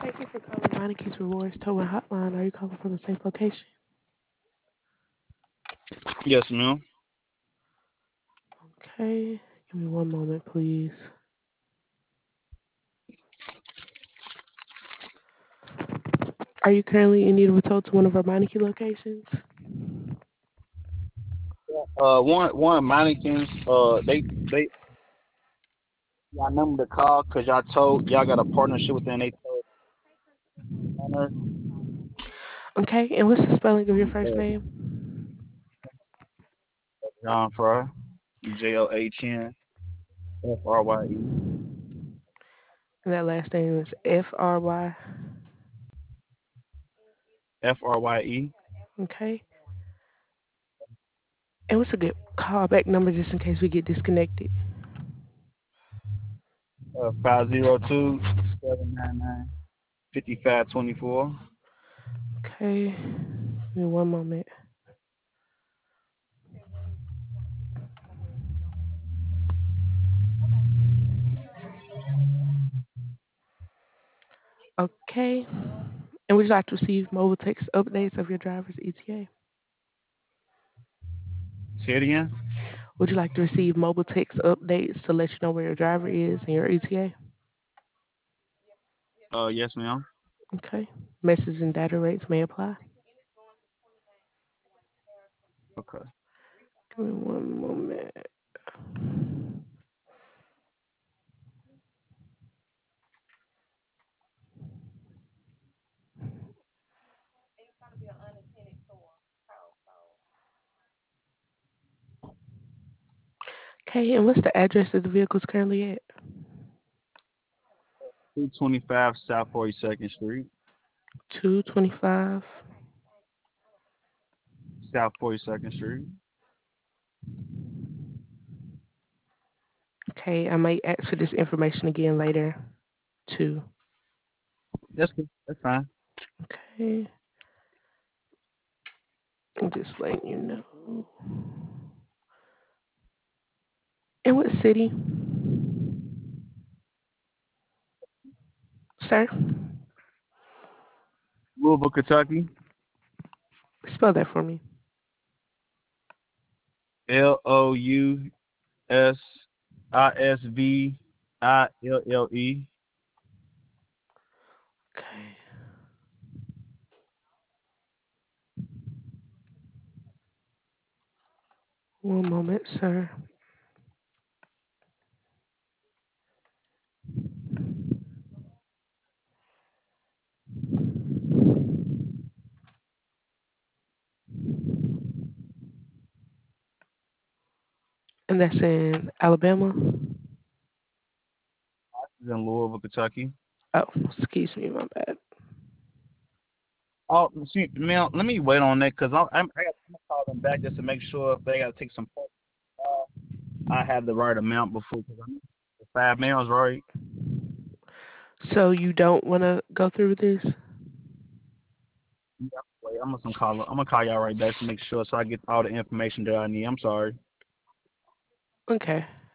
Thank you for calling Monica's Rewards Towing Hotline. Are you calling from a safe location? Yes, ma'am. Okay. Give me one moment, please. Are you currently in need of a tow to one of our Monique locations? One mannequins. They y'all number to call because y'all told y'all got a partnership with them. They told owner Okay. And what's the spelling of your first name? John Fry, JOHNFRYE, And that last name is Fry. FRYE. Okay. And what's a good callback number just in case we get disconnected? 502 5524. Okay. Give me one moment. Okay. And would you like to receive mobile text updates of your driver's ETA? Say it again. Would you like to receive mobile text updates to let you know where your driver is and your ETA? Yes, ma'am. Okay. Message and data rates may apply. Okay. Give me one moment. Okay, and what's the address that the vehicle's currently at? 225 South 42nd Street. 225. South 42nd Street. Okay, I might ask for this information again later too. That's good. That's fine. Okay, I'm just letting you know. And what city, sir? Louisville, Kentucky. Spell that for me. LOUSISVILLE. Okay, one moment, sir. And that's in Alabama. Is in Louisville, Kentucky. Oh, excuse me, my bad. Oh, see, man, let me wait on that because I got to call them back just to make sure if they got to take some. I have the right amount before because I'm 5 meals, right? So you don't want to go through with this? Yeah, wait, I'm gonna call y'all right back to make sure so I get all the information that I need. I'm sorry. Okay.